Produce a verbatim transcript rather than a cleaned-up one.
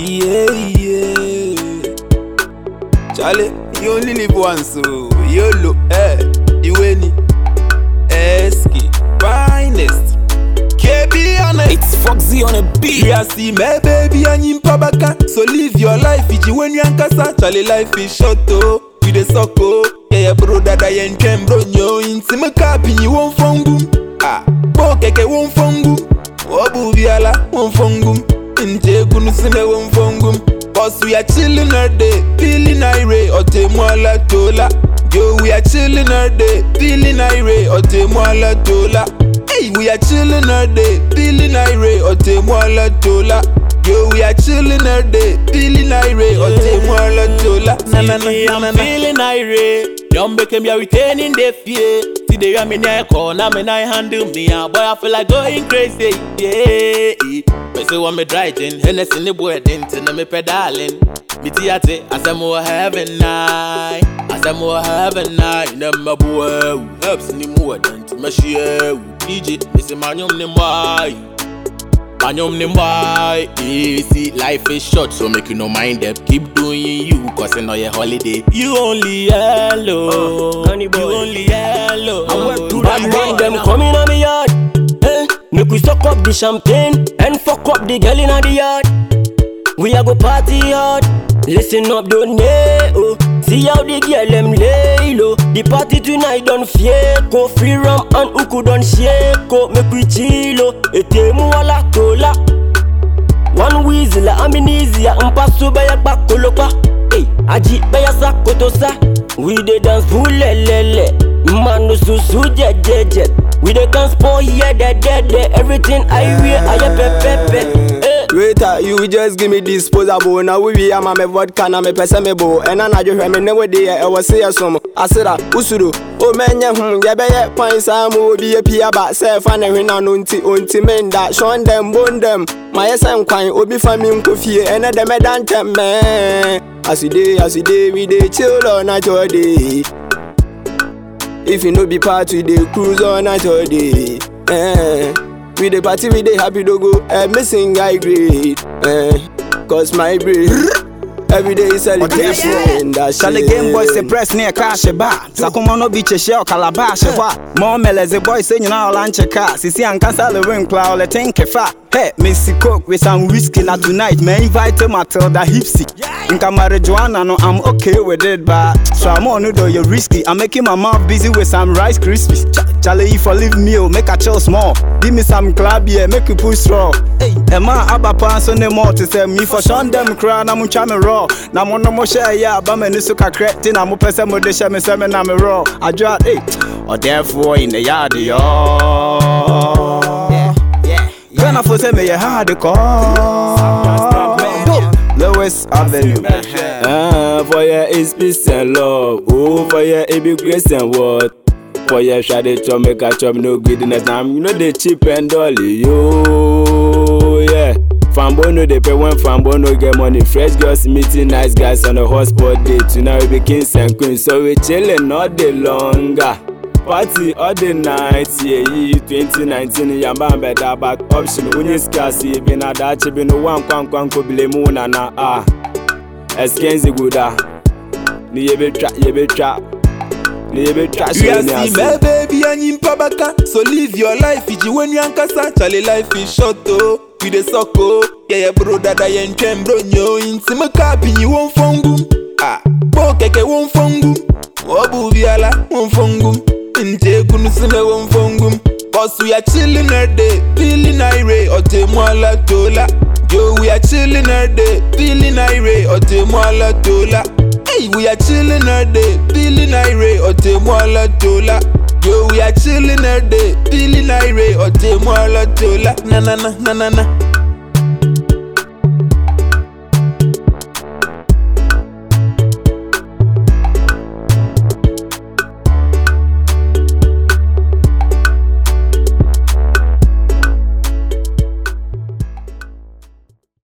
Yeah, yeah. Charlie, you only live once, so YOLO, eh, you win it. Eski, finest. K B on it. It's Foxy on a beat. Yeah, see my baby and him pabaka. So live your life, iji when you ankasa. Charlie life is short, oh. We the soko. Yeah, yeah, bro, dada yen kem bro nyo. Insi me kapi ni won fongum. Ah, bo keke won fongum. Obu biala won fongum. Inje kunu sine won fongum. Cause we are chilling all day, feeling irate, ote mwala tola. Yo, we are chilling all day, feeling irate, ote mwala tola. Hey, we are chilling all day, feeling irate, ote mwala tola. Yo, we are chilling all day, feeling irate, ote mwala tola. Na na na na na. I'm feeling irate. Young became your retaining the fear. See the yummy near corner, me I handle me. Boy, I feel like going crazy. Yeah. But so I'm driving, Hennessy in the wedding, and I'm pedaling. Me theatre, as I'm more heaven night. As I'm more heaven night. Never boy, helps any more than to my share. D J, it's a manual name why. Manual name why. Easy, life is short, so make you no mind them. Keep doing you, cause I know your holiday. You only yellow. Uh, you only yellow. Bad man, them coming on me yard. Eh? Make we suck up the champagne and fuck up the girl in the yard. We a go party hard. Listen up, don't know. Oh. See how the girl them lay low. The party tonight don't fake. Go free rum and uku don't shake. Oh. Make we chill. Ete mu wala tola. One weasel, I'm in easy. I'm pass to by a back kolopa. Hey, aji by a sack kotosa. We dey dance bulelele. Manu susu jet jet jet. We dey dance for here, dead dead dead. Everything I wear, I a pepe. Waiter, you just give me disposable. Now we be a mame vodka na me pese me bo. And I just hear me never day. I was say some. I said usuru. Oh man, ya hum ya be ye point samu be a pia ba self and we na nunti unti men that shon them bone them. My son kwine obi fami kofi and them dantem man. As you day, as you day, we dey chill all night all day. If you no be part, we dey cruise all night all day. Eh. We dey party, we dey happy to go. Eh, missing guy great. Eh, cause my brain every day is celebration. That's Charlie Game Boy say press near cash bar. Sakuma no beach shell calabash wa. More melez the boy saying now lunch car. Sisi and cancel the ring cloud. Let think fa. Hey, Missy Coke with some whiskey now tonight. May invite Matilda Hipsy. In marijuana, no, I'm okay with it, but so I'm on do you're risky. I'm making my mouth busy with some Rice Krispies. Ch Charlie, if I leave meal, make a chill small. Give me some club, yeah, make you push straw. Hey, Emma Abba Pants on the more to say me for Sean them cry, I'm on chame raw. Now I'm on no more share, yeah, but I'm suka cretin, I'm a person with the shaman seven, I'm a raw. I draw eight, or therefore in the yard, yo. Yeah, yeah, yeah. Gonna for say me, you had the call. Lewis Avenue. Ah, for your is peace and love. Oh, for your it be grace and what? For your shady chop make a chop no greediness. Now you know the cheap and dolly. Yo, yeah. Fambo no they pay when Fambo no get money. Fresh girls meeting nice guys on a hotspot day. Tonight we be kings and queens, so we chillin' all day longer. Party all the night, yeah, twenty nineteen, Yamba better back option. When you scarcely been a Dutch, been one quan quan cobble moon and ah, Eskenzi Guda. Ni be trap, ye be trap, ni be trap. You see my baby and him pabaka. So live your life, iji when you ankasa. Charlie life is short, oh. We the soko, yeah, yeah, bro, dada yen kem bro nyo. Insi me kapi ni won fongum. Ah, bo keke won fongum. Obu biala won fongum. Inje kunu sine won fongum. Cause we are chilling all day, feeling irate, ote mwala tola. Yo, we are chilling all day, feeling irate, ote mwala tola. Hey, we are chilling all day, feeling irate, ote mwala tola. Yo, we are chilling all day, feeling irate, ote mwala tola. Na na na na na na.